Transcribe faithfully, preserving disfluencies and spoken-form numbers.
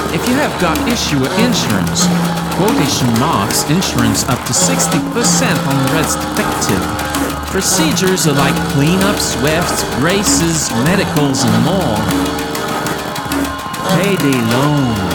If you have got issue with insurance, quotation marks insurance up to sixty percent on the rest effective. Procedures are like cleanups, wefts, braces, medicals, and more. Payday loan.